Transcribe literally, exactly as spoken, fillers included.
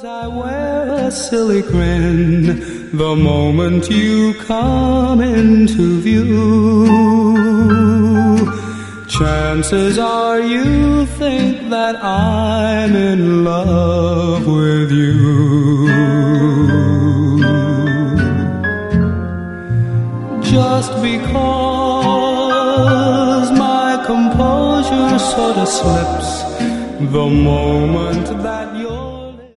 I wear a silly grin the moment you come into view. Chances are you think that I'm in love with you. Just because my composure sort of slips the moment that